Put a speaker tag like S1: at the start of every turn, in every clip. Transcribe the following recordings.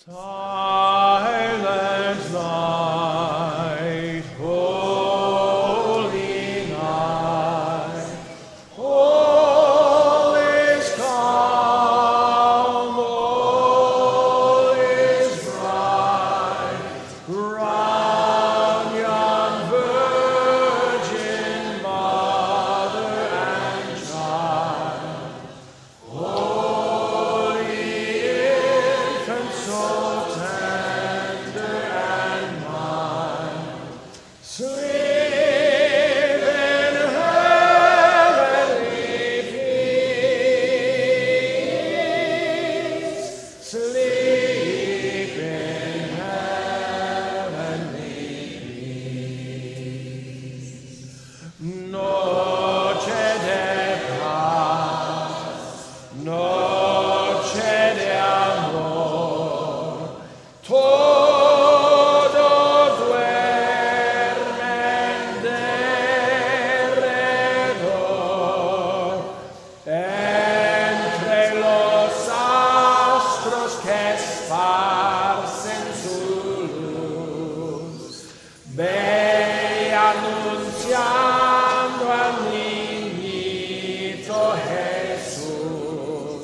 S1: Silent night, holy night, all is calm, all is bright, round young Virgin Mother and Child, holy infant, so tender and mild, sleep in heavenly peace, sleep in heavenly peace. Noche de paz, noche de amor, todos duermen derredor, entre los astros que esparcen su luz, ve anunciando al niñito Jesús.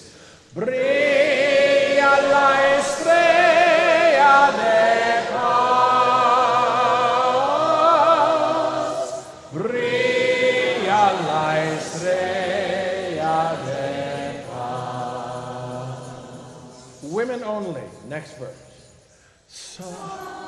S1: Brilla la estrella de paz, brilla la estrella de paz. Women only, next verse. So